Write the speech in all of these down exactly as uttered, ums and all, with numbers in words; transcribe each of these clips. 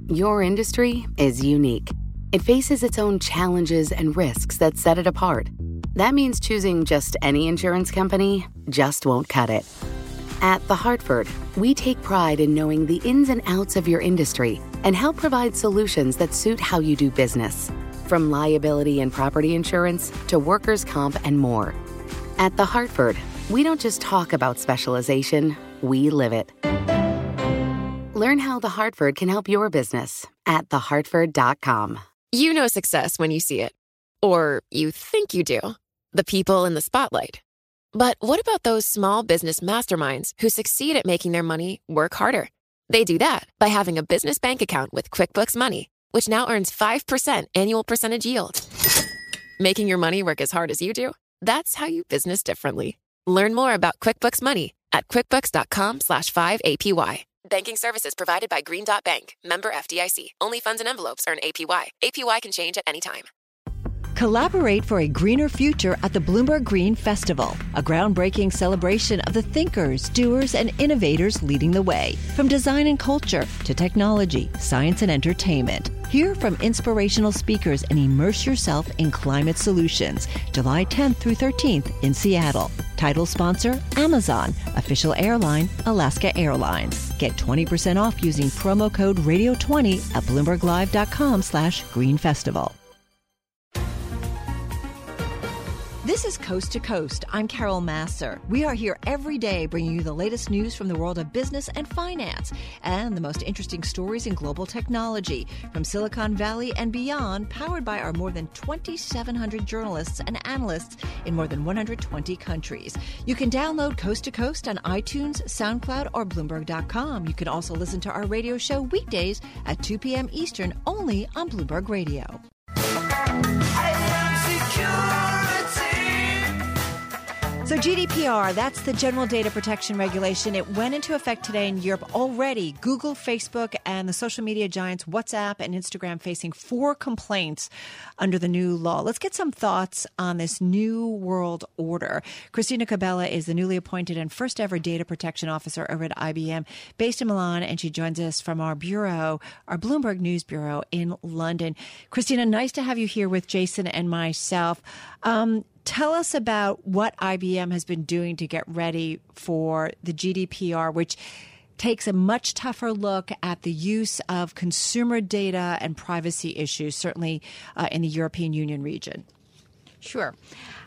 Your industry is unique. It faces its own challenges and risks that set it apart. That means choosing just any insurance company just won't cut it. At The Hartford, we take pride in knowing the ins and outs of your industry and help provide solutions that suit how you do business. From liability and property insurance to workers' comp and more. At The Hartford, we don't just talk about specialization, we live it. Learn how The Hartford can help your business at the hartford dot com. You know success when you see it. Or you think you do. The people in the spotlight. But what about those small business masterminds who succeed at making their money work harder? They do that by having a business bank account with QuickBooks Money, which now earns five percent annual percentage yield. Making your money work as hard as you do? That's how you business differently. Learn more about QuickBooks Money at quickbooks.com slash 5APY. Banking services provided by Green Dot Bank. Member F D I C. Only funds and envelopes earn A P Y. A P Y can change at any time. Collaborate for a greener future at the Bloomberg Green Festival, a groundbreaking celebration of the thinkers, doers, and innovators leading the way. From design and culture to technology, science, and entertainment. Hear from inspirational speakers and immerse yourself in climate solutions. July tenth through thirteenth in Seattle. Title sponsor, Amazon. Official airline, Alaska Airlines. Get twenty percent off using promo code radio twenty at bloomberglive.com slash green festival. This is Coast to Coast. I'm Carol Masser. We are here every day bringing you the latest news from the world of business and finance and the most interesting stories in global technology from Silicon Valley and beyond, powered by our more than twenty-seven hundred journalists and analysts in more than one hundred twenty countries. You can download Coast to Coast on iTunes, SoundCloud, or Bloomberg dot com. You can also listen to our radio show weekdays at two p.m. Eastern only on Bloomberg Radio. So G D P R, that's the General Data Protection Regulation. It went into effect today in Europe. Already, Google, Facebook, and the social media giants WhatsApp and Instagram facing four complaints under the new law. Let's get some thoughts on this new world order. Christina Cabela is the newly appointed and first ever data protection officer over at I B M, based in Milan, and she joins us from our bureau, our Bloomberg News Bureau in London. Christina, nice to have you here with Jason and myself. Um, Tell us about what I B M has been doing to get ready for the G D P R, which takes a much tougher look at the use of consumer data and privacy issues, certainly uh, in the European Union region. Sure.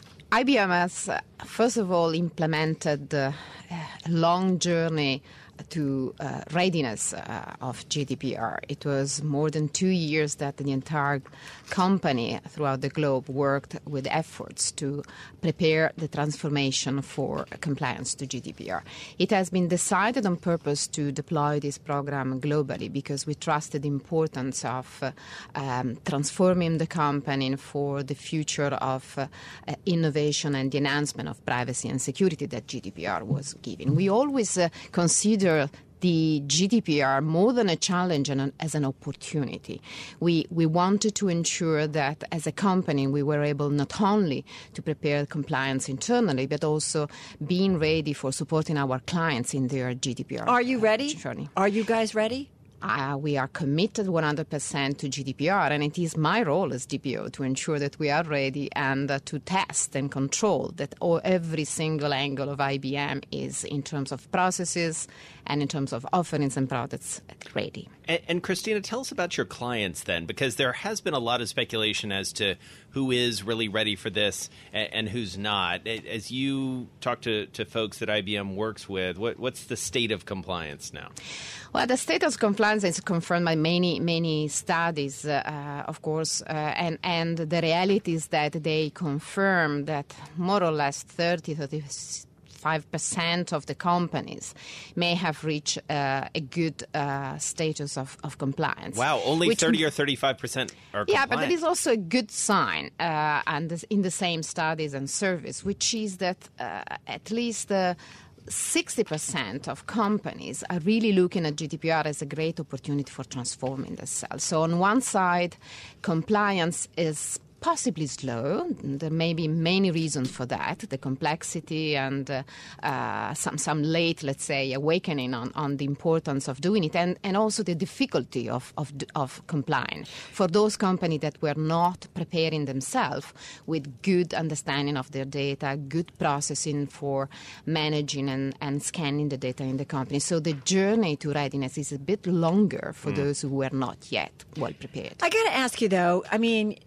I B M has, uh, first of all, implemented uh, a long journey to uh, readiness uh, of G D P R. It was more than two years that the entire company throughout the globe worked with efforts to prepare the transformation for compliance to G D P R. It has been decided on purpose to deploy this program globally because we trusted the importance of uh, um, transforming the company for the future of uh, uh, innovation and the enhancement of privacy and security that G D P R was giving. We always uh, consider the G D P R more than a challenge and an, as an opportunity. We we wanted to ensure that as a company we were able not only to prepare compliance internally, but also being ready for supporting our clients in their G D P R. Are you ready? Journey. Are you guys ready? Uh, we are committed one hundred percent to G D P R, and it is my role as D P O to ensure that we are ready and uh, to test and control that all, every single angle of I B M is, in terms of processes and in terms of offerings and products, ready. And, and Christina, tell us about your clients then, because there has been a lot of speculation as to who is really ready for this and, and who's not. As you talk to, to folks that I B M works with, what, what's the state of compliance now? Well, the state of compliance is confirmed by many, many studies, uh, of course, uh, and, and the reality is that they confirm that more or less thirty, thirty-five percent of the companies may have reached uh, a good uh, status of, of compliance. Wow, only which, thirty or thirty-five percent are compliant. Yeah, but that is also a good sign uh, and this, in the same studies and surveys, which is that uh, at least uh, sixty percent of companies are really looking at G D P R as a great opportunity for transforming themselves. So on one side, compliance is possibly slow. There may be many reasons for that, the complexity and uh, uh, some some late, let's say, awakening on, on the importance of doing it, and, and also the difficulty of, of, of complying. For those companies that were not preparing themselves with good understanding of their data, good processing for managing and, and scanning the data in the company. So the journey to readiness is a bit longer for mm. those who were not yet well prepared. I got to ask you, though, I mean,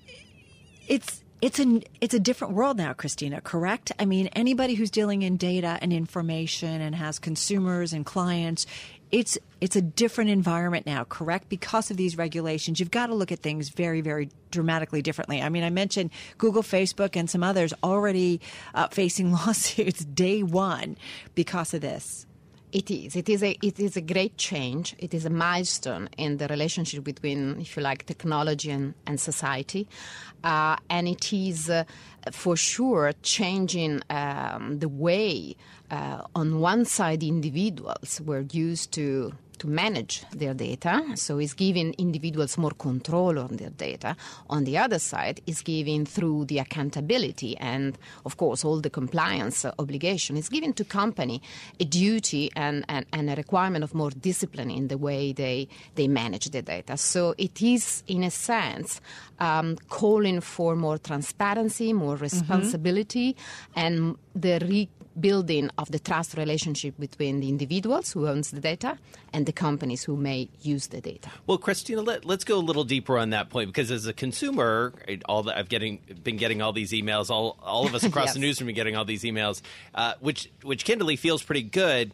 It's it's a it's a different world now, Christina, correct? I mean, anybody who's dealing in data and information and has consumers and clients, it's it's a different environment now, correct? Because of these regulations, you've got to look at things very, very dramatically differently. I mean, I mentioned Google, Facebook, and some others already uh, facing lawsuits day one because of this. It is. It is a. It is a great change. It is a milestone in the relationship between, if you like, technology and, and society, uh, and it is uh, for sure changing um, the way. Uh, on one side, individuals were used to. to manage their data, so it's giving individuals more control on their data. On the other side, it's giving through the accountability and, of course, all the compliance uh, obligation. It's giving to company a duty and, and, and a requirement of more discipline in the way they, they manage the data. So it is, in a sense, um, calling for more transparency, more responsibility, mm-hmm. and the re- building of the trust relationship between the individuals who owns the data and the companies who may use the data. Well, Christina, let, let's go a little deeper on that point, because as a consumer, all the, I've getting been getting all these emails. All all of us across yes. the newsroom are getting all these emails, uh, which which candidly feels pretty good.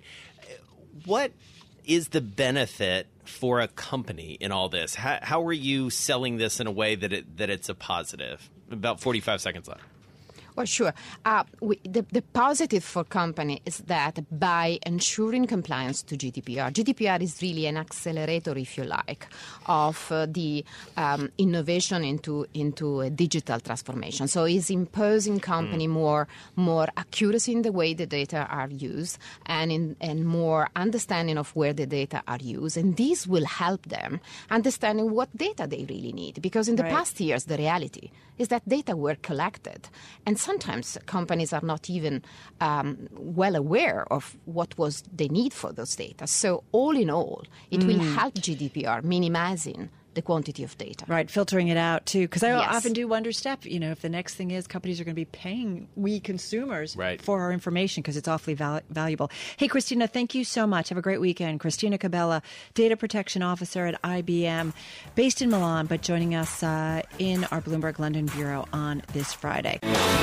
What is the benefit for a company in all this? How, how are you selling this in a way that it that it's a positive? About forty-five seconds left. Well, sure. Uh, we, the, the positive for company is that by ensuring compliance to G D P R, G D P R is really an accelerator, if you like, of uh, the um, innovation into into a digital transformation. So it's imposing company mm. more more accuracy in the way the data are used and in, and more understanding of where the data are used. And this will help them understanding what data they really need. Because in the right. past years, the reality is that data were collected, and sometimes companies are not even um, well aware of what was the need for those data. So all in all, it mm. will help G D P R minimizing the quantity of data. Right, filtering it out, too. Because I yes. often do wonder, Steph, you know, if the next thing is companies are going to be paying we consumers right. for our information because it's awfully val- valuable. Hey, Christina, thank you so much. Have a great weekend. Christina Cabela, Data Protection Officer at I B M, based in Milan, but joining us uh, in our Bloomberg London Bureau on this Friday.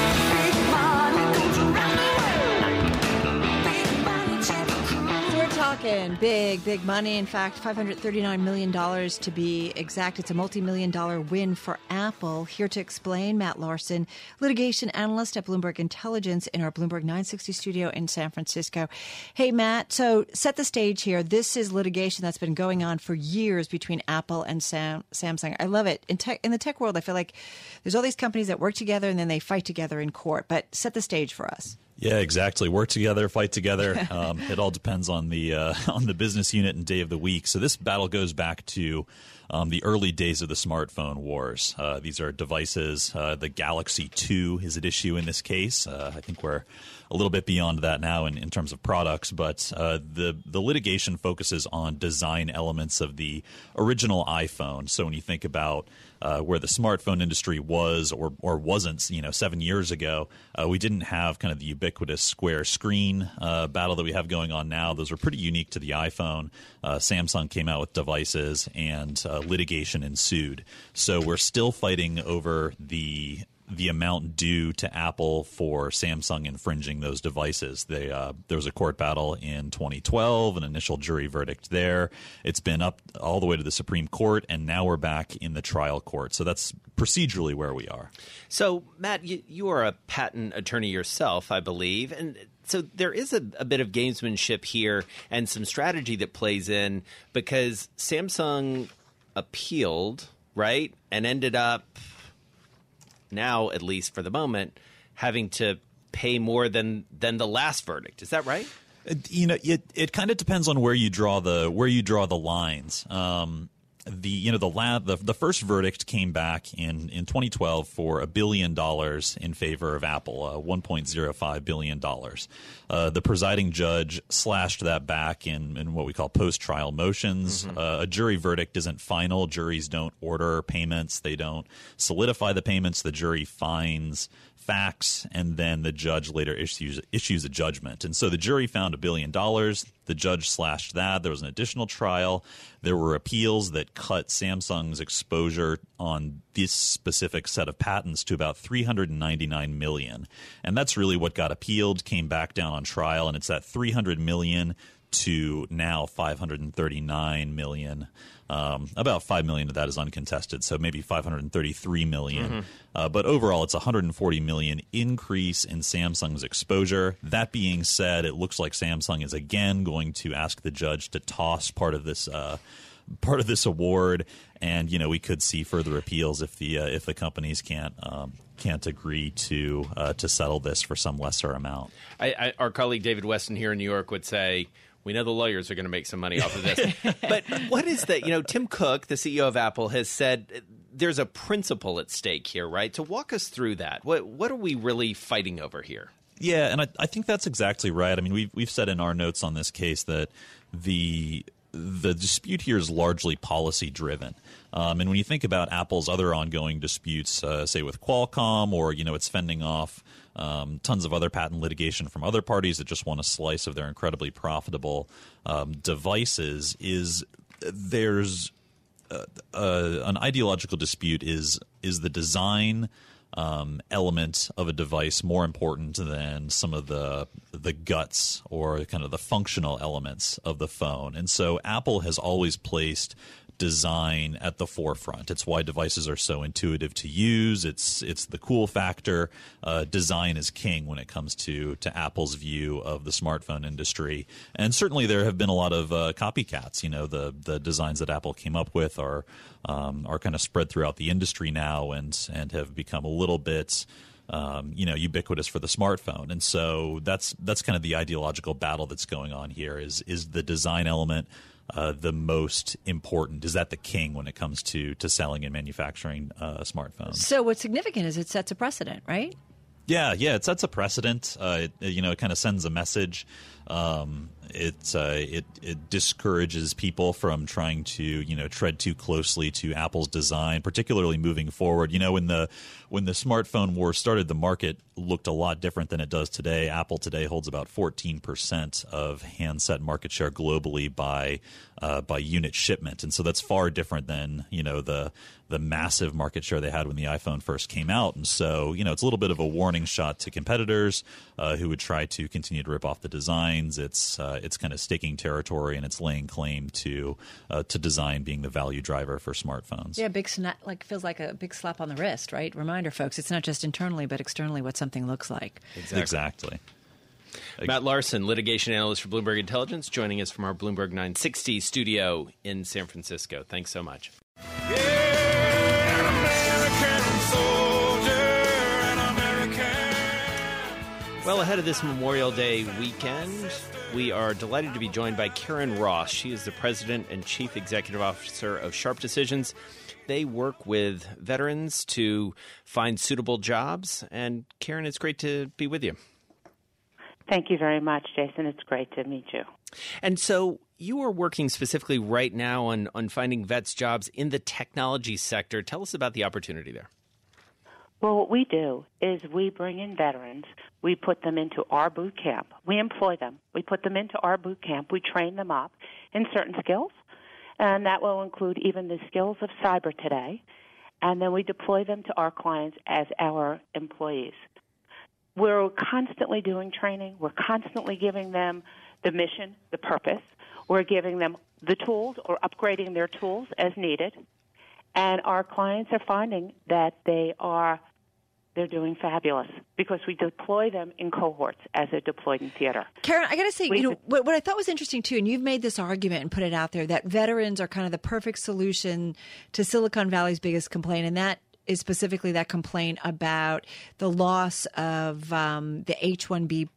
Talking big, big money. In fact, five hundred thirty-nine million dollars to be exact. It's a multi-million dollar win for Apple. Here to explain, Matt Larson, litigation analyst at Bloomberg Intelligence in our Bloomberg nine sixty studio in San Francisco. Hey, Matt, so set the stage here. This is litigation that's been going on for years between Apple and Sam- Samsung. I love it. In, tech, in the tech world, I feel like there's all these companies that work together and then they fight together in court. But set the stage for us. Yeah, exactly. Work together, fight together. Um, it all depends on the uh, on the business unit and day of the week. So this battle goes back to um, the early days of the smartphone wars. Uh, these are devices. Uh, the Galaxy two is at issue in this case. Uh, I think we're a little bit beyond that now in, in terms of products, but uh, the the litigation focuses on design elements of the original iPhone. So when you think about uh, where the smartphone industry was or or wasn't, you know, seven years ago, uh, we didn't have kind of the ubiquitous square screen uh, battle that we have going on now. Those are pretty unique to the iPhone. Uh, Samsung came out with devices, and uh, litigation ensued. So we're still fighting over the the amount due to Apple for Samsung infringing those devices. They, uh, there was a court battle in twenty twelve, an initial jury verdict there. It's been up all the way to the Supreme Court, and now we're back in the trial court. So that's procedurally where we are. So, Matt, you, you are a patent attorney yourself, I believe, and so there is a, a bit of gamesmanship here and some strategy that plays in, because Samsung appealed, right, and ended up, now, at least for the moment, having to pay more than than the last verdict. Is that right? You know, it it kind of depends on where you draw the where you draw the lines. Um, the you know the lab the, the first verdict came back in, in twenty twelve for a billion dollars in favor of Apple, uh, one point zero five billion dollars. Uh, the presiding judge slashed that back in, in what we call post-trial motions. Mm-hmm. Uh, a jury verdict isn't final. Juries don't order payments. They don't solidify the payments. The jury finds facts, and then the judge later issues issues a judgment. And so the jury found a billion dollars. The judge slashed that. There was an additional trial. There were appeals that cut Samsung's exposure on this specific set of patents to about three hundred ninety-nine million dollars. And that's really what got appealed, came back down on trial, and it's at three hundred million dollars to now five hundred thirty-nine million dollars. Um, about five million dollars of that is uncontested, so maybe five hundred thirty-three million dollars. Mm-hmm. Uh, but overall, it's a one hundred forty million dollars increase in Samsung's exposure. That being said, it looks like Samsung is again going to ask the judge to toss part of this uh, part of this award, and you know we could see further appeals if the uh, if the companies can't um, can't agree to uh, to settle this for some lesser amount. I, I, our colleague David Weston here in New York would say, we know the lawyers are going to make some money off of this. But what is that? You know, Tim Cook, the C E O of Apple, has said there's a principle at stake here, right? So walk us through that. What what are we really fighting over here? Yeah, and I, I think that's exactly right. I mean, we've, we've said in our notes on this case that the the dispute here is largely policy-driven. Um, and when you think about Apple's other ongoing disputes, uh, say with Qualcomm, or, you know, it's fending off um, tons of other patent litigation from other parties that just want a slice of their incredibly profitable um, devices, is there's uh, uh, an ideological dispute is is the design Um, element of a device more important than some of the the guts or kind of the functional elements of the phone. And so Apple has always placed design at the forefront. It's why devices are so intuitive to use. It's it's the cool factor. Uh, design is king when it comes to to Apple's view of the smartphone industry. And certainly there have been a lot of uh, copycats. You know, the the designs that Apple came up with are um, are kind of spread throughout the industry now, and and have become a little bit Um, you know, ubiquitous for the smartphone. And so that's that's kind of the ideological battle that's going on here. Is is the design element uh, the most important? Is that the king when it comes to to selling and manufacturing uh, smartphones? So what's significant is it sets a precedent, right? Yeah, yeah, it sets a precedent. Uh, it, you know, it kind of sends a message. Um, it, uh, it it discourages people from trying to, you know, tread too closely to Apple's design, particularly moving forward. You know, when the when the smartphone war started, the market looked a lot different than it does today. Apple today holds about fourteen percent of handset market share globally by uh, by unit shipment, and so that's far different than, you know, the the massive market share they had when the iPhone first came out. And so, you know, it's a little bit of a warning shot to competitors uh, who would try to continue to rip off the designs. It's uh, it's kind of staking territory, and it's laying claim to uh, to design being the value driver for smartphones. Yeah, big sna- like feels like a big slap on the wrist, right? Reminder, folks, it's not just internally but externally what something looks like. Exactly. exactly. Matt Larson, litigation analyst for Bloomberg Intelligence, joining us from our Bloomberg nine sixty studio in San Francisco. Thanks so much. Yeah, an American soldier, an American. Well, ahead of this Memorial Day weekend, we are delighted to be joined by Karen Ross. She is the president and chief executive officer of Sharp Decisions. They work with veterans to find suitable jobs. And Karen, it's great to be with you. Thank you very much, Jason. It's great to meet you. And so you are working specifically right now on, on finding vets jobs in the technology sector. Tell us about the opportunity there. Well, what we do is we bring in veterans. We put them into our boot camp. We employ them. We put them into our boot camp. We train them up in certain skills, and that will include even the skills of cyber today. And then we deploy them to our clients as our employees. We're constantly doing training. We're constantly giving them the mission, the purpose. We're giving them the tools or upgrading their tools as needed. And our clients are finding that they are they're doing fabulous because we deploy them in cohorts as they're deployed in theater. Karen, I got to say, we you know, what, what I thought was interesting, too, and you've made this argument and put it out there, that veterans are kind of the perfect solution to Silicon Valley's biggest complaint, and that is specifically that complaint about the loss of um, the H one B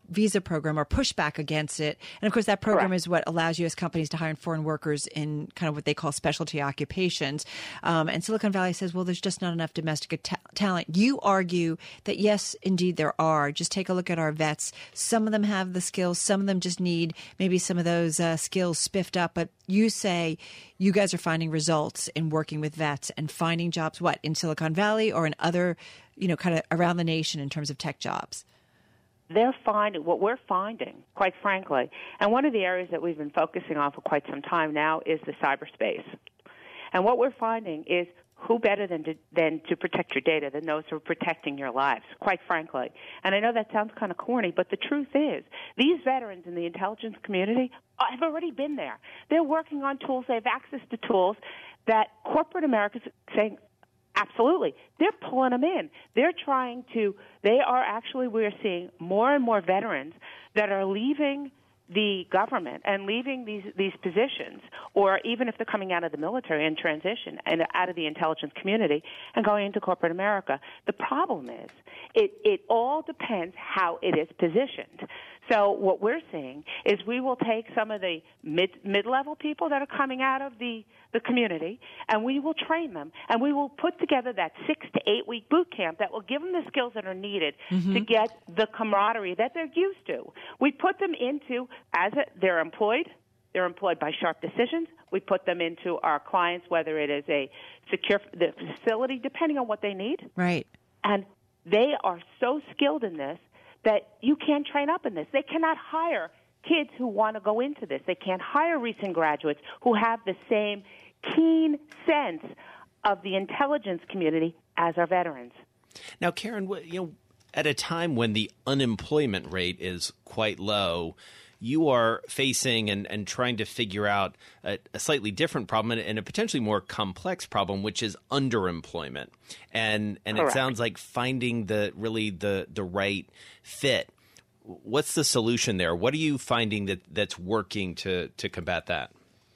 visa program or pushback against it. And of course, that program Correct. is what allows U S companies to hire foreign workers in kind of what they call specialty occupations. Um, and Silicon Valley says, well, there's just not enough domestic ta- talent. You argue that, yes, indeed, there are. Just take a look at our vets. Some of them have the skills. Some of them just need maybe some of those uh, skills spiffed up. But you say you guys are finding results in working with vets and finding jobs, what, in Silicon Valley or in other, you know, kind of around the nation in terms of tech jobs? They're finding what we're finding, quite frankly. And one of the areas that we've been focusing on for quite some time now is the cyberspace. And what we're finding is who better than to, than to protect your data than those who are protecting your lives, quite frankly. And I know that sounds kind of corny, but the truth is these veterans in the intelligence community have already been there. They're working on tools. They have access to tools that corporate America is saying, absolutely. They're pulling them in. They're trying to, they are actually, we're seeing more and more veterans that are leaving the government and leaving these, these positions, or even if they're coming out of the military and transition and out of the intelligence community and going into corporate America. The problem is it, it all depends how it is positioned. So what we're seeing is we will take some of the mid, mid-level people that are coming out of the, the community, and we will train them, and we will put together that six to eight-week boot camp that will give them the skills that are needed mm-hmm. to get the camaraderie that they're used to. We put them into, as a, they're employed, they're employed by Sharp Decisions. We put them into our clients, whether it is a secure the facility, depending on what they need. Right. And they are so skilled in this that you can't train up in this. They cannot hire kids who want to go into this. They can't hire recent graduates who have the same keen sense of the intelligence community as our veterans. Now, Karen, you know, at a time when the unemployment rate is quite low, you are facing and, and trying to figure out a, a slightly different problem and, and a potentially more complex problem, which is underemployment. And and Correct. It sounds like finding the really the, the right fit. What's the solution there? What are you finding that, that's working to, to combat that?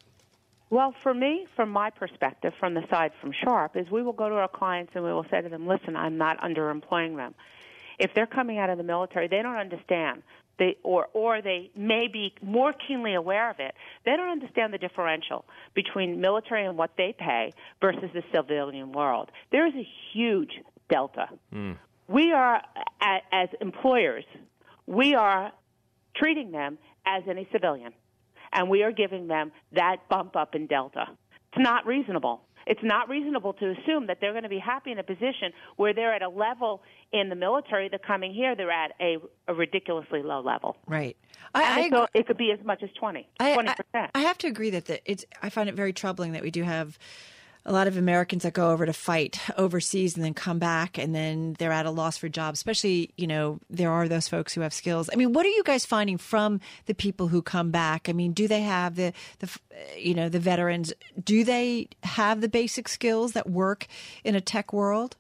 Well, for me, from my perspective, from the side from Sharp, is we will go to our clients and we will say to them, listen, I'm not underemploying them. If they're coming out of the military, they don't understand. They, or, or they may be more keenly aware of it. They don't understand the differential between military and what they pay versus the civilian world. There is a huge delta. Mm. We are, as employers, we are treating them as any civilian, and we are giving them that bump up in delta. It's not reasonable. It's not reasonable to assume that they're going to be happy in a position where they're at a level in the military. They're coming here, they're at a, a ridiculously low level. Right. I, I so it could be as much as twenty, I, twenty percent. I, I have to agree that the, it's. I find it very troubling that we do have a lot of Americans that go over to fight overseas and then come back and then they're at a loss for jobs, especially, you know, there are those folks who have skills. I mean, what are you guys finding from the people who come back? I mean, do they have the, the you know, the veterans, do they have the basic skills that work in a tech world?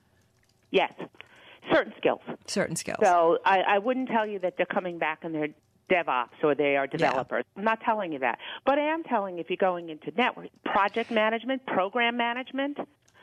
Yes, certain skills. Certain skills. So I, I wouldn't tell you that they're coming back and they're DevOps or they are developers. Yeah. I'm not telling you that. But I am telling you if you're going into network, project management, program management.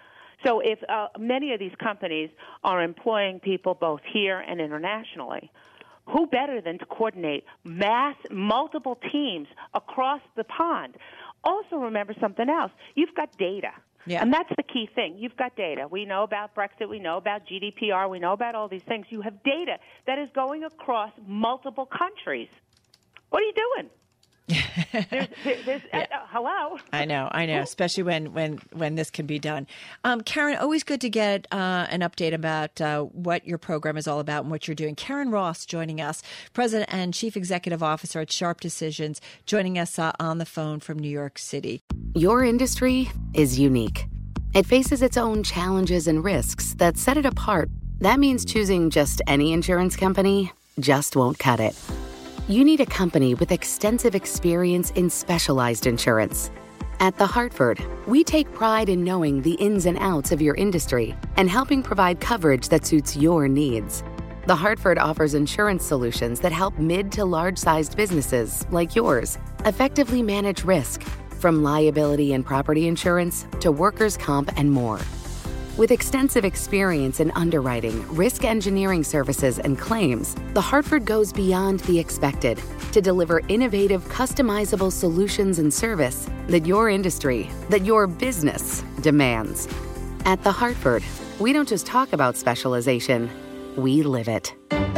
So if uh, many of these companies are employing people both here and internationally, who better than to coordinate mass, multiple teams across the pond? Also remember something else. You've got data. Yeah. And that's the key thing. You've got data. We know about Brexit. We know about G D P R. We know about all these things. You have data that is going across multiple countries. What are you doing? there's, there's, there's, yeah. uh, hello. I know, I know, especially when, when, when this can be done. Um, Karen, always good to get uh, an update about uh, what your program is all about and what you're doing. Karen Ross joining us, President and Chief Executive Officer at Sharp Decisions, joining us uh, on the phone from New York City. Your industry is unique. It faces its own challenges and risks that set it apart. That means choosing just any insurance company just won't cut it. You need a company with extensive experience in specialized insurance. At The Hartford, we take pride in knowing the ins and outs of your industry and helping provide coverage that suits your needs. The Hartford offers insurance solutions that help mid to large-sized businesses like yours effectively manage risk, from liability and property insurance to workers' comp and more. With extensive experience in underwriting, risk engineering services, and claims, The Hartford goes beyond the expected to deliver innovative, customizable solutions and service that your industry, that your business demands. At The Hartford, we don't just talk about specialization, we live it.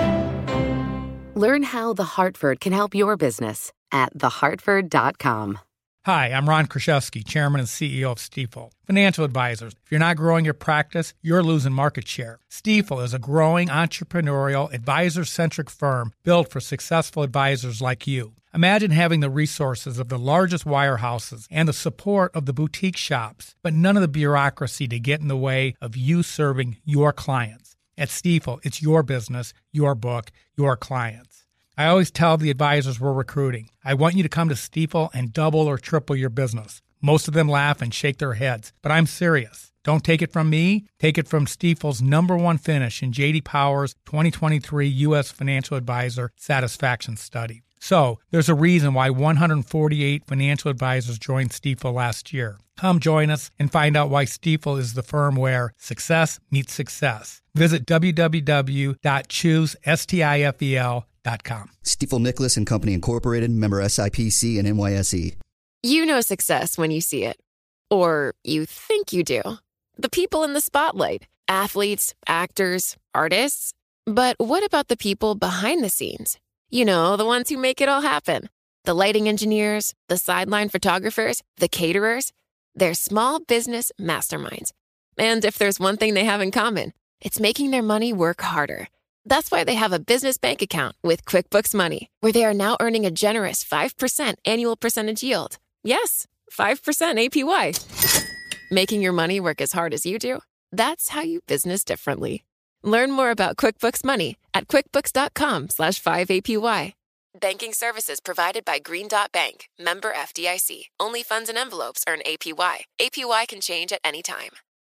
Learn how The Hartford can help your business at the hartford dot com. Hi, I'm Ron Kraszewski, Chairman and C E O of Stifel. Financial advisors, if you're not growing your practice, you're losing market share. Stifel is a growing, entrepreneurial, advisor-centric firm built for successful advisors like you. Imagine having the resources of the largest wirehouses and the support of the boutique shops, but none of the bureaucracy to get in the way of you serving your clients. At Stifel, it's your business, your book, your clients. I always tell the advisors we're recruiting, I want you to come to Stifel and double or triple your business. Most of them laugh and shake their heads, but I'm serious. Don't take it from me. Take it from Stifel's number one finish in J D Power's twenty twenty-three U S Financial Advisor Satisfaction Study. So, there's a reason why one hundred forty-eight financial advisors joined Stifel last year. Come join us and find out why Stifel is the firm where success meets success. Visit w w w dot choose stifel dot com. Stifel Nicholas and Company Incorporated, member S I P C and N Y S E. You know success when you see it. Or you think you do. The people in the spotlight. Athletes, actors, artists. But what about the people behind the scenes? You know, the ones who make it all happen. The lighting engineers, the sideline photographers, the caterers. They're small business masterminds. And if there's one thing they have in common, it's making their money work harder. That's why they have a business bank account with QuickBooks Money, where they are now earning a generous five percent annual percentage yield. Yes, five percent A P Y. Making your money work as hard as you do? That's how you business differently. Learn more about QuickBooks Money at quickbooks.com slash 5APY. Banking services provided by Green Dot Bank, member F D I C. Only funds and envelopes earn A P Y. A P Y can change at any time.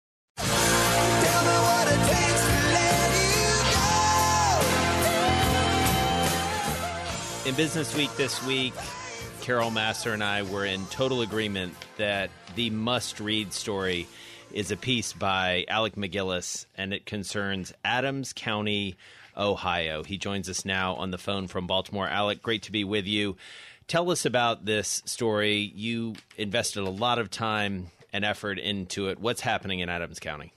In Business Week this week, Carol Massar and I were in total agreement that the must-read story is a piece by Alec MacGillis, and it concerns Adams County, Ohio. He joins us now on the phone from Baltimore. Alec, great to be with you. Tell us about this story. You invested a lot of time and effort into it. What's happening in Adams County?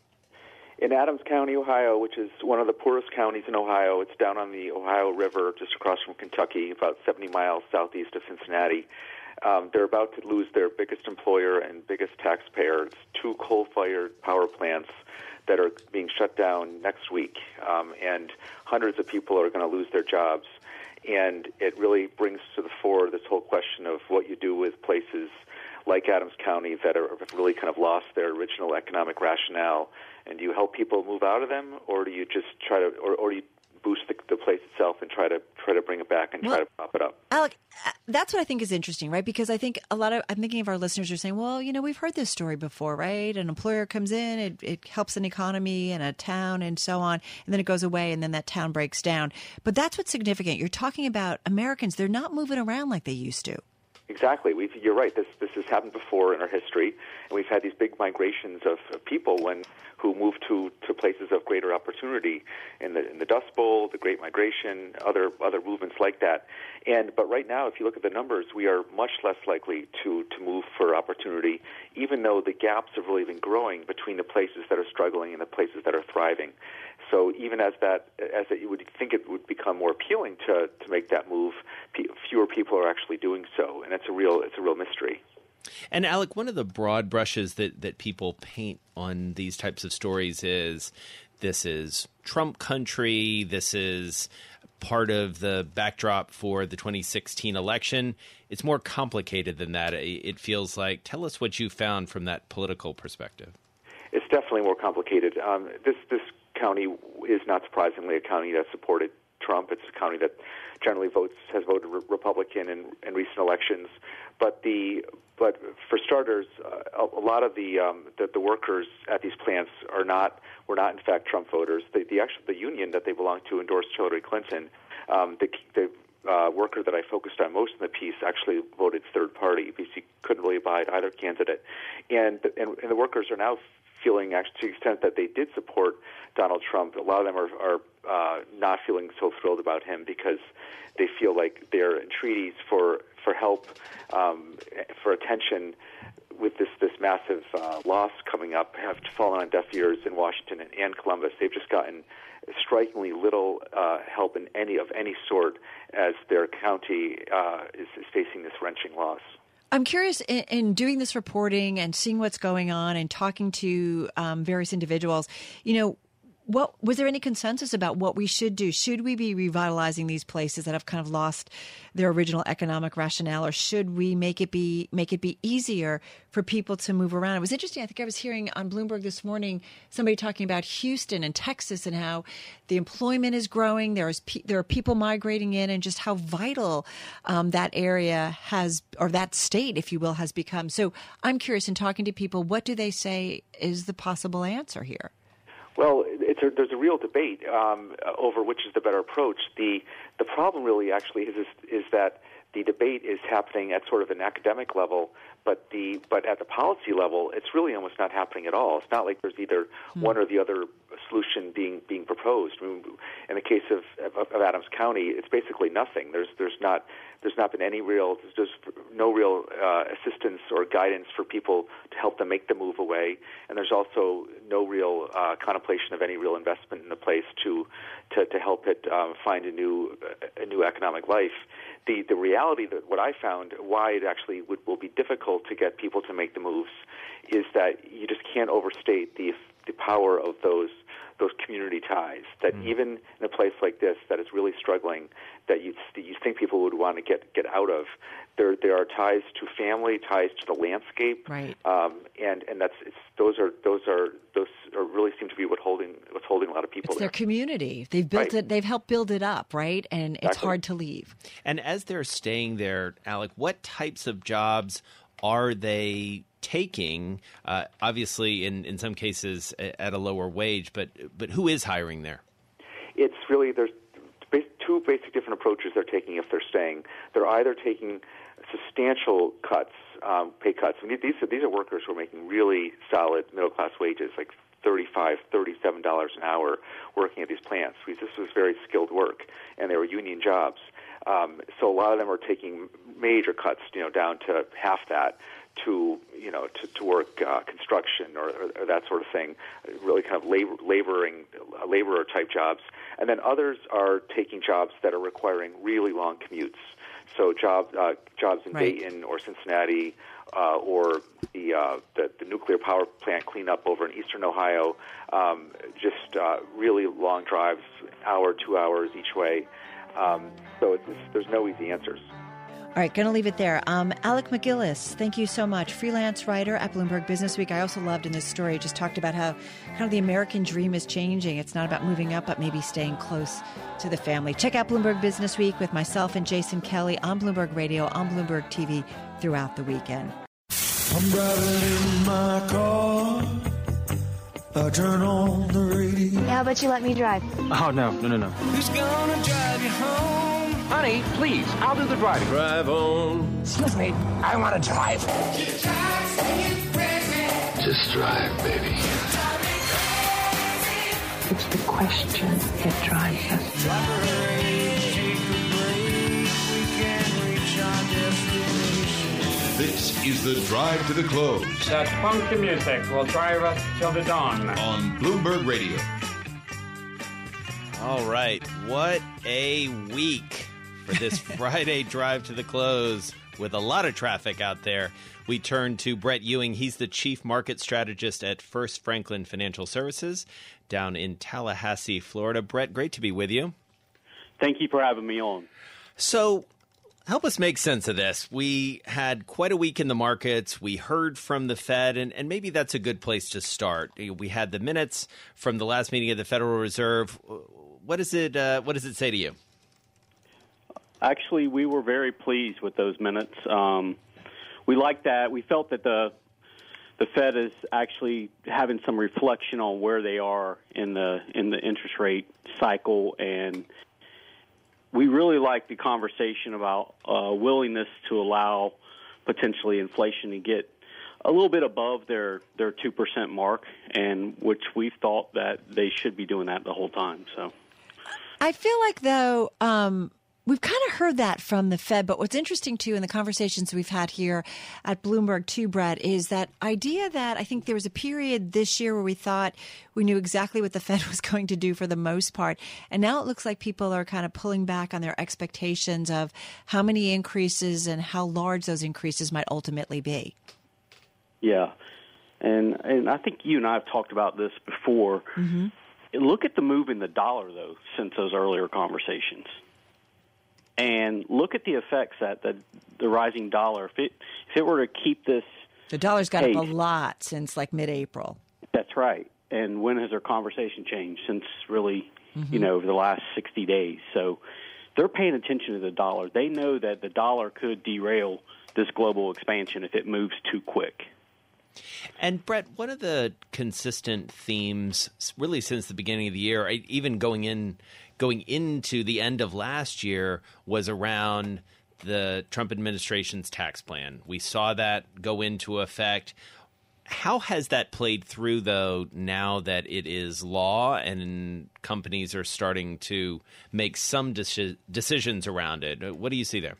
In Adams County, Ohio, which is one of the poorest counties in Ohio, it's down on the Ohio River, just across from Kentucky, about seventy miles southeast of Cincinnati. Um, they're about to lose their biggest employer and biggest taxpayer. It's two coal-fired power plants that are being shut down next week, um, and hundreds of people are going to lose their jobs. And it really brings to the fore this whole question of what you do with places like Adams County that are, have really kind of lost their original economic rationale. And do you help people move out of them, or do you just try to, or, or do you boost the, the place itself and try to try to bring it back and well, try to prop it up? Alec, that's what I think is interesting, right? Because I think a lot of, I'm thinking of our listeners are saying, well, you know, we've heard this story before, right? An employer comes in, it, it helps an economy and a town and so on, and then it goes away and then that town breaks down. But that's what's significant. You're talking about Americans. They're not moving around like they used to. Exactly. We've, you're right. This this has happened before in our history, and we've had these big migrations of, of people when who move to, to places of greater opportunity in the in the Dust Bowl, the Great Migration, other other movements like that. And but right now, if you look at the numbers, we are much less likely to, to move for opportunity, even though the gaps have really been growing between the places that are struggling and the places that are thriving. So even as that, as it, you would think it would become more appealing to, to make that move, p- fewer people are actually doing so, and it's a real it's a real mystery. And Alec, one of the broad brushes that, that people paint on these types of stories is this is Trump country, this is part of the backdrop for the twenty sixteen election. It's more complicated than that, it feels like. Tell us what you found from that political perspective. It's definitely more complicated. Um, this this county is not surprisingly a county that supported Trump. It's a county that generally votes has voted re- Republican in, in recent elections. But the but for starters, uh, a, a lot of the, um, the the workers at these plants are not were not in fact Trump voters. The the actual the union that they belong to endorsed Hillary Clinton. Um, the, the uh, worker that I focused on most in the piece actually voted third party because he couldn't really abide either candidate. And, and, and the workers are now feeling, actually, to the extent that they did support Donald Trump, a lot of them are, are uh, not feeling so thrilled about him because they feel like their entreaties for, for help, um, for attention with this, this massive uh, loss coming up have fallen on deaf ears in Washington and, and Columbus. They've just gotten strikingly little uh, help in any of any sort as their county uh, is, is facing this wrenching loss. I'm curious, in, in doing this reporting and seeing what's going on and talking to um, various individuals, you know, what was there any consensus about what we should do? Should we be revitalizing these places that have kind of lost their original economic rationale, or should we make it be make it be easier for people to move around? It was interesting. I think I was hearing on Bloomberg this morning somebody talking about Houston and Texas and how the employment is growing. There is pe- there are people migrating in, and just how vital um, that area has, or that state, if you will, has become. So I'm curious, in talking to people, what do they say is the possible answer here? Well, it's a, there's a real debate um, over which is the better approach. The the problem really actually is, is is that the debate is happening at sort of an academic level, but the but at the policy level, it's really almost not happening at all. It's not like there's either mm-hmm. one or the other solution being being proposed. I mean, in the case of, of, of Adams County, it's basically nothing. There's there's not there's not been any real there's no real uh, assistance or guidance for people to help them make the move away, and there's also no real uh, contemplation of any real investment in the place to to, to help it um, find a new a new economic life. The the reality that what I found why it actually would, will be difficult to get people to make the moves is that you just can't overstate the the power of those those community ties. That mm. even in a place like this that is really struggling, that you that you think people would want to get get out of, there there are ties to family, ties to the landscape, right? Um, and and that's it's, those are those are those are really seem to be what holding what's holding a lot of people. It's there. Their community. They've built right. it. They've helped build it up, right? And it's exactly. hard to leave. And as they're staying there, Alec, what types of jobs are they taking? Uh, obviously, in, in some cases at a lower wage, but but who is hiring there? It's really there's two basic different approaches they're taking if they're staying. They're either taking substantial cuts, um, pay cuts. I mean, these are, these are workers who are making really solid middle class wages, like thirty-five dollars, thirty-seven dollars an hour, working at these plants. This was very skilled work, and they were union jobs. Um, so a lot of them are taking major cuts, you know, down to half that, to you know to, to work uh, construction or, or, or that sort of thing, really kind of labor, laboring uh, laborer type jobs. And then others are taking jobs that are requiring really long commutes. So job uh, jobs in right. Dayton or Cincinnati uh, or the, uh, the the nuclear power plant cleanup over in eastern Ohio. Um, just uh, really long drives, hour, two hours each way. Um, so it's, it's, there's no easy answers. All right, going to leave it there. Um, Alec MacGillis, thank you so much. Freelance writer at Bloomberg Business Week. I also loved in this story, just talked about how kind of the American dream is changing. It's not about moving up, but maybe staying close to the family. Check out Bloomberg Business Week with myself and Jason Kelly on Bloomberg Radio, on Bloomberg T V throughout the weekend. I'm driving in my car. I turn on the radio. Yeah, but you let me drive. Oh, no, no, no, no. Who's gonna drive you home? Honey, please, I'll do the driving. Drive on. Excuse me, I want to drive. Just drive, baby. It's the question that drives us. This is the Drive to the Close. That funky music will drive us till the dawn. On Bloomberg Radio. All right. What a week for this Friday Drive to the Close with a lot of traffic out there. We turn to Brett Ewing. He's the chief market strategist at First Franklin Financial Services down in Tallahassee, Florida. Brett, great to be with you. Thank you for having me on. So help us make sense of this. We had quite a week in the markets. We heard from the Fed, and, and maybe that's a good place to start. We had the minutes from the last meeting of the Federal Reserve. What is it? Uh, what does it say to you? Actually, we were very pleased with those minutes. Um, we liked that. We felt that the the Fed is actually having some reflection on where they are in the in the interest rate cycle, and we really like the conversation about uh, willingness to allow potentially inflation to get a little bit above their, their two percent mark, and which we thought that they should be doing that the whole time. So, I feel like, though, um, we've kind of heard that from the Fed, but what's interesting, too, in the conversations we've had here at Bloomberg, too, Brett, is that idea that I think there was a period this year where we thought we knew exactly what the Fed was going to do for the most part. And now it looks like people are kind of pulling back on their expectations of how many increases and how large those increases might ultimately be. Yeah. And, and I think you and I have talked about this before. Mm-hmm. Look at the move in the dollar, though, since those earlier conversations. And look at the effects that the, the rising dollar, if it, if it were to keep this... The dollar's got pace, up a lot since, like, mid-April. That's right. And when has our conversation changed? Since really, mm-hmm. you know, over the last sixty days. So they're paying attention to the dollar. They know that the dollar could derail this global expansion if it moves too quick. And, Brett, one of the consistent themes really since the beginning of the year, even going in, going into the end of last year, was around the Trump administration's tax plan. We saw that go into effect. How has that played through, though, now that it is law and companies are starting to make some deci- decisions around it? What do you see there?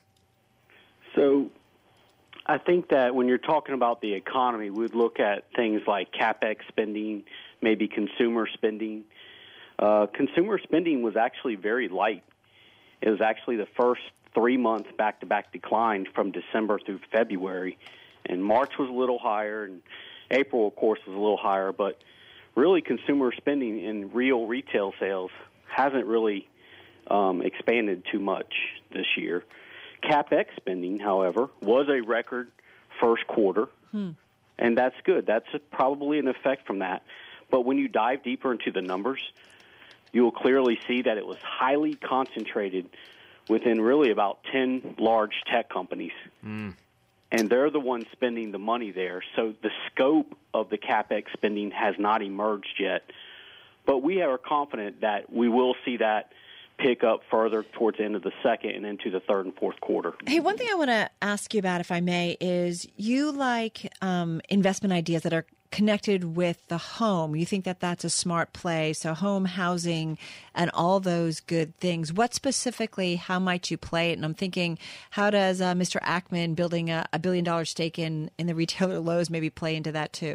So I think that when you're talking about the economy, we'd look at things like CapEx spending, maybe consumer spending. Uh, consumer spending was actually very light. It was actually the first three months back-to-back decline from December through February. And March was a little higher, and April, of course, was a little higher. But really, consumer spending in real retail sales hasn't really um, expanded too much this year. CapEx spending, however, was a record first quarter, hmm. and that's good. That's a, probably an effect from that. But when you dive deeper into the numbers, you will clearly see that it was highly concentrated within really about ten large tech companies. Mm. And they're the ones spending the money there. So the scope of the CapEx spending has not emerged yet. But we are confident that we will see that pick up further towards the end of the second and into the third and fourth quarter. Hey, one thing I want to ask you about, if I may, is you like um, investment ideas that are connected with the home. You think that that's a smart play. So home, housing, and all those good things. What specifically, how might you play it? And I'm thinking, how does uh, Mister Ackman building a, a billion dollar stake in, in the retailer Lowe's maybe play into that too?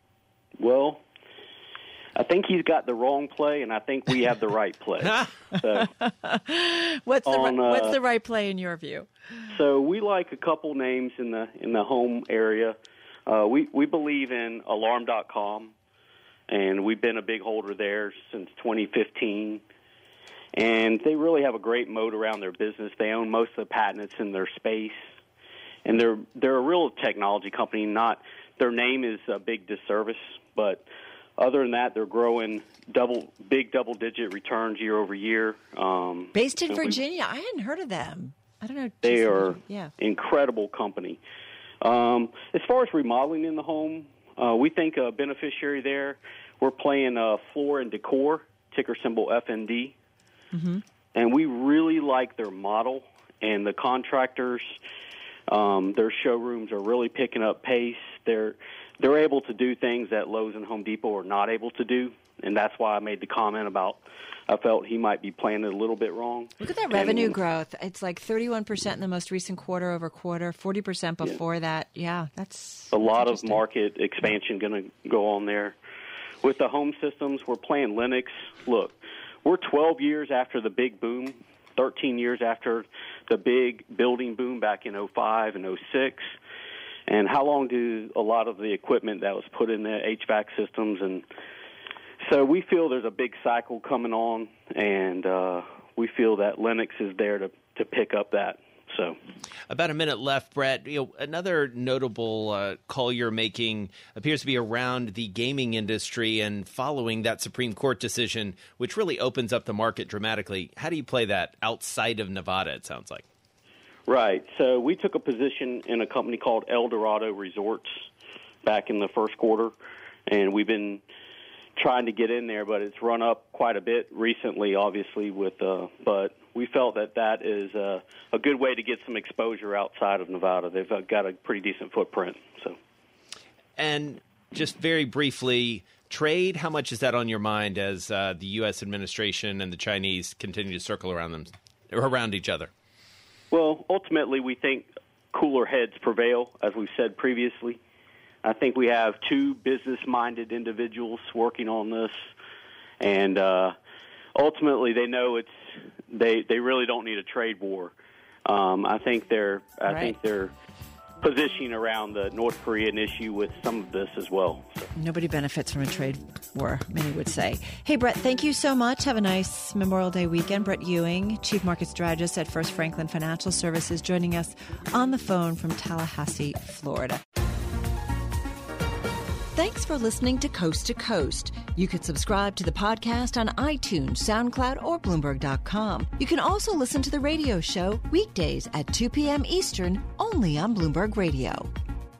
Well, I think he's got the wrong play, and I think we have the right play. So, what's the on, uh, what's uh, the right play in your view? So we like a couple names in the in the home area. Uh, we we believe in Alarm dot com, and we've been a big holder there since twenty fifteen. And they really have a great moat around their business. They own most of the patents in their space, and they're they're a real technology company. Not their name is a big disservice, but other than that, they're growing double, big double-digit returns year over year. Um, Based in and we- Virginia. I hadn't heard of them. I don't know. They just- are yeah. incredible company. Um, as far as remodeling in the home, uh, we think a beneficiary there, we're playing uh, Floor and Decor, ticker symbol F N D. Mm-hmm. And we really like their model, and the contractors, um, their showrooms are really picking up pace. They're they're able to do things that Lowe's and Home Depot are not able to do, and that's why I made the comment about I felt he might be playing it a little bit wrong. Look at that revenue and, growth. It's like thirty-one percent in the most recent quarter over quarter, forty percent before yeah. that. Yeah, that's a lot that's of market expansion going to go on there. With the home systems, we're playing Lennox. Look, we're twelve years after the big boom, thirteen years after the big building boom back in oh five and oh six. And how long do a lot of the equipment that was put in the H V A C systems? And so we feel there's a big cycle coming on, and uh, we feel that Lennox is there to, to pick up that. So, about a minute left, Brett. You know, another notable uh, call you're making appears to be around the gaming industry and following that Supreme Court decision, which really opens up the market dramatically. How do you play that outside of Nevada, it sounds like? Right. So we took a position in a company called El Dorado Resorts back in the first quarter, and we've been trying to get in there, but it's run up quite a bit recently, obviously, with uh, but we felt that that is a, a good way to get some exposure outside of Nevada. They've uh, got a pretty decent footprint. So, and just very briefly, trade, how much is that on your mind as uh, the U S administration and the Chinese continue to circle around them, around each other? Well, ultimately, we think cooler heads prevail, as we've said previously. I think we have two business-minded individuals working on this, and uh, ultimately, they know it's they they really don't need a trade war. Um, I think they're I right. think they're positioning around the North Korean issue with some of this as well. So. Nobody benefits from a trade war, many would say. Hey, Brett, thank you so much. Have a nice Memorial Day weekend. Brett Ewing, Chief Market Strategist at First Franklin Financial Services, joining us on the phone from Tallahassee, Florida. Thanks for listening to Coast to Coast. You can subscribe to the podcast on iTunes, SoundCloud, or Bloomberg dot com. You can also listen to the radio show weekdays at two p.m. Eastern, only on Bloomberg Radio.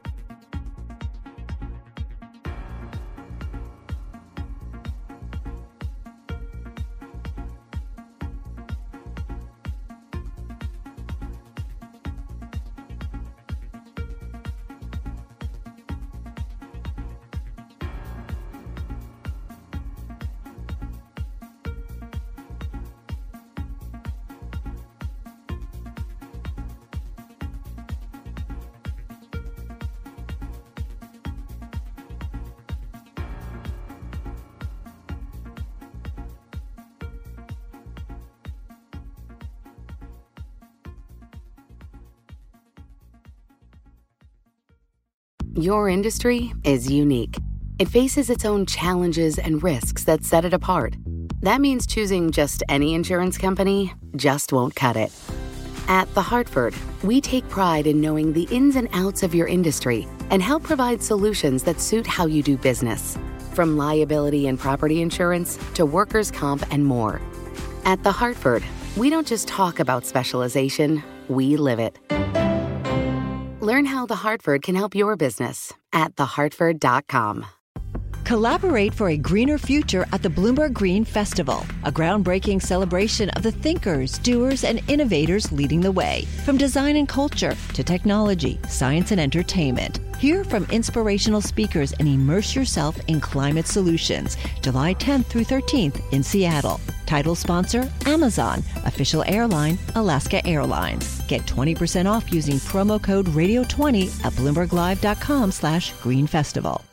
Your industry is unique. It faces its own challenges and risks that set it apart. That means choosing just any insurance company just won't cut it. At The Hartford, we take pride in knowing the ins and outs of your industry and help provide solutions that suit how you do business. From liability and property insurance to workers' comp and more. At The Hartford, we don't just talk about specialization, we live it. Learn how The Hartford can help your business at the hartford dot com. Collaborate for a greener future at the Bloomberg Green Festival, a groundbreaking celebration of the thinkers, doers, and innovators leading the way. From design and culture to technology, science, and entertainment. Hear from inspirational speakers and immerse yourself in climate solutions. July tenth through thirteenth in Seattle. Title sponsor, Amazon. Official airline, Alaska Airlines. Get twenty percent off using promo code radio twenty at bloomberg live dot com slash green festival.